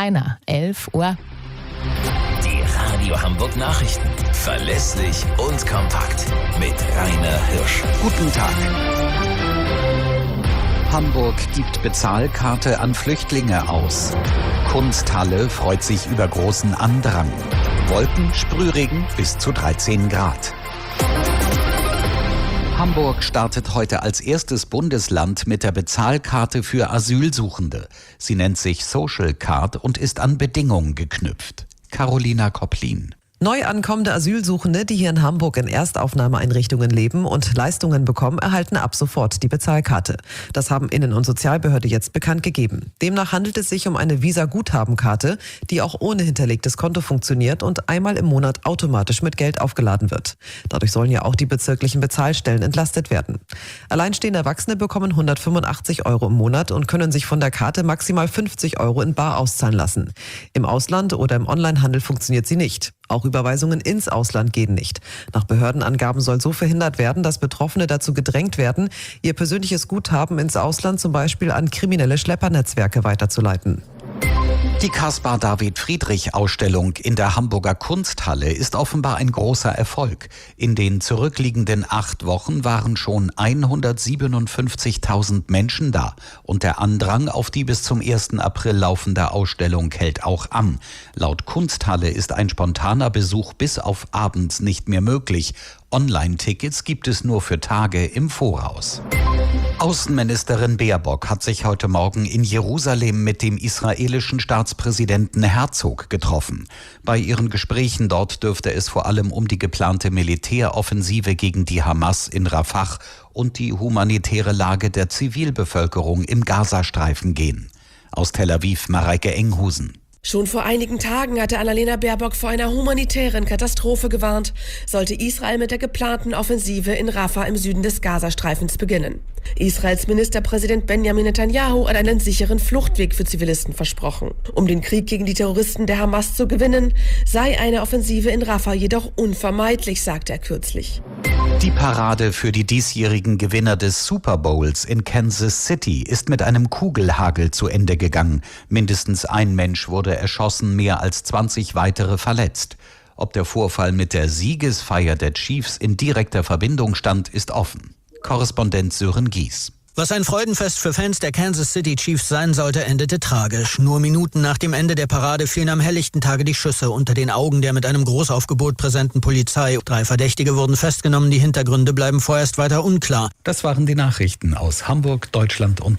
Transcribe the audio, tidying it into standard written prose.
Rainer, 11 Uhr. Die Radio Hamburg Nachrichten. Verlässlich und kompakt. Mit Rainer Hirsch. Guten Tag. Hamburg gibt Bezahlkarte an Flüchtlinge aus. Kunsthalle freut sich über großen Andrang. Wolken, Sprühregen bis zu 13 Grad. Hamburg startet heute als erstes Bundesland mit der Bezahlkarte für Asylsuchende. Sie nennt sich Social Card und ist an Bedingungen geknüpft. Carolina Kopplin. Neu ankommende Asylsuchende, die hier in Hamburg in Erstaufnahmeeinrichtungen leben und Leistungen bekommen, erhalten ab sofort die Bezahlkarte. Das haben Innen- und Sozialbehörde jetzt bekannt gegeben. Demnach handelt es sich um eine Visa-Guthabenkarte, die auch ohne hinterlegtes Konto funktioniert und einmal im Monat automatisch mit Geld aufgeladen wird. Dadurch sollen ja auch die bezirklichen Bezahlstellen entlastet werden. Alleinstehende Erwachsene bekommen 185 € im Monat und können sich von der Karte maximal 50 € in bar auszahlen lassen. Im Ausland oder im Onlinehandel funktioniert sie nicht. Auch Überweisungen ins Ausland gehen nicht. Nach Behördenangaben soll so verhindert werden, dass Betroffene dazu gedrängt werden, ihr persönliches Guthaben ins Ausland zum Beispiel an kriminelle Schleppernetzwerke weiterzuleiten. Die Caspar-David-Friedrich-Ausstellung in der Hamburger Kunsthalle ist offenbar ein großer Erfolg. In den zurückliegenden 8 Wochen waren schon 157.000 Menschen da. Und der Andrang auf die bis zum 1. April laufende Ausstellung hält auch an. Laut Kunsthalle ist ein spontaner Besuch bis auf abends nicht mehr möglich. Online-Tickets gibt es nur für Tage im Voraus. Außenministerin Baerbock hat sich heute Morgen in Jerusalem mit dem israelischen Staatspräsidenten Herzog getroffen. Bei ihren Gesprächen dort dürfte es vor allem um die geplante Militäroffensive gegen die Hamas in Rafah und die humanitäre Lage der Zivilbevölkerung im Gazastreifen gehen. Aus Tel Aviv Mareike Enghusen. Schon vor einigen Tagen hatte Annalena Baerbock vor einer humanitären Katastrophe gewarnt, sollte Israel mit der geplanten Offensive in Rafah im Süden des Gazastreifens beginnen. Israels Ministerpräsident Benjamin Netanyahu hat einen sicheren Fluchtweg für Zivilisten versprochen. Um den Krieg gegen die Terroristen der Hamas zu gewinnen, sei eine Offensive in Rafah jedoch unvermeidlich, sagte er kürzlich. Die Parade für die diesjährigen Gewinner des Super Bowls in Kansas City ist mit einem Kugelhagel zu Ende gegangen. Mindestens ein Mensch wurde erschossen, mehr als 20 weitere verletzt. Ob der Vorfall mit der Siegesfeier der Chiefs in direkter Verbindung stand, ist offen. Korrespondent Sören Gies. Was ein Freudenfest für Fans der Kansas City Chiefs sein sollte, endete tragisch. Nur Minuten nach dem Ende der Parade fielen am helllichten Tage die Schüsse unter den Augen der mit einem Großaufgebot präsenten Polizei. 3 Verdächtige wurden festgenommen, die Hintergründe bleiben vorerst weiter unklar. Das waren die Nachrichten aus Hamburg, Deutschland und